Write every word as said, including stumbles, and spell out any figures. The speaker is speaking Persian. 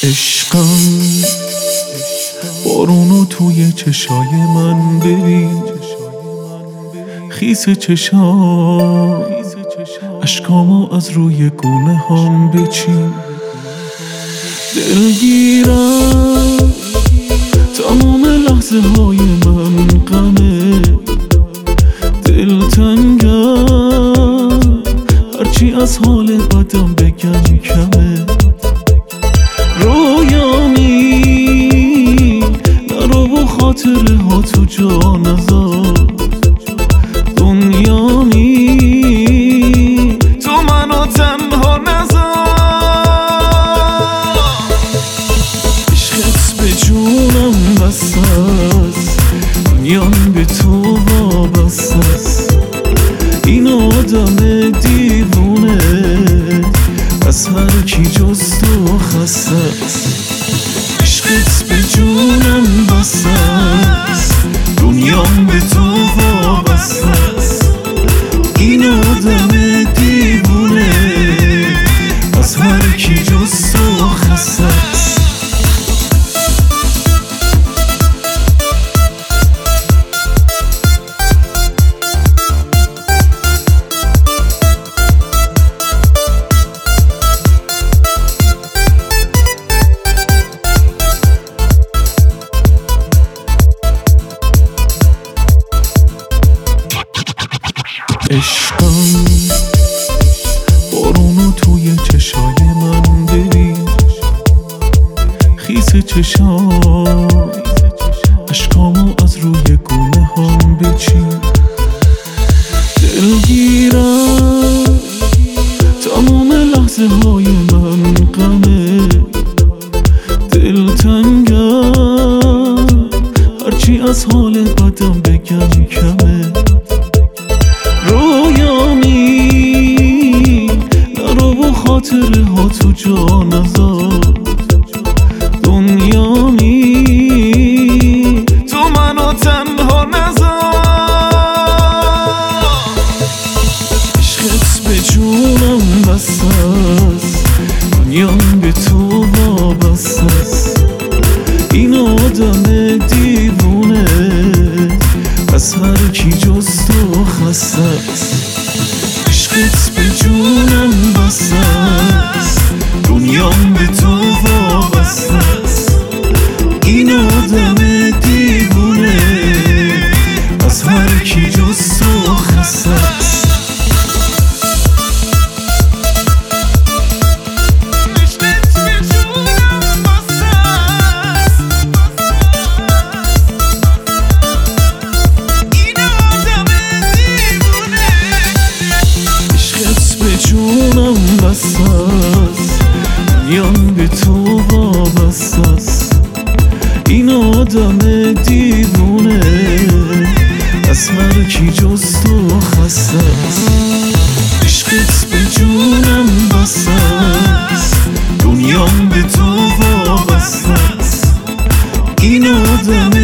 عشقم بارونو توی چشای من ببین، خیس چشام اشکامو از روی گونه هم بچین. دلگیرم تمام لحظه های من غمه، دلتنگم هرچی از حال بدم بگم کمه. رویامی نرو و خاطره ها تو جا نذار، دنیامی تو منو تنها نذار. عشقت به جونم بسته است، دنیام به تو وابسته است. این آدم دیوونه از هر کی جز تو خسته است. عشقت به جونم بسته است، دنیام به تو وابسته است. این آدم دیوونه از هر کی جز تو خسته است. عشقم بارونو توی چشای من ببین، خیس چشام اشکامو از روی گونه هم بچین. دلگیرم تمام لحظه های من غمه، دلتنگم هرچی از حال بدم بگم کمه. رویامی نرو و خاطره ها تو جا نذار، دنیامی تو منو تنها نذار. عشقت به جونم بسته است، دنیام به تو وابسته است. این آدم دیوونه از هر کی جز تو خسته است. عشقت به جونم بسته است، دنیام به تو وابسته است. این آدم دیوونه از هر کی جز تو خسته است. جونم بسته است، دنیام به تو وابسته است. این آدم دیوونه از هر کی جز تو خسته است. عشقت به جونم بسته است، دنیام به تو وابسته است. این آدم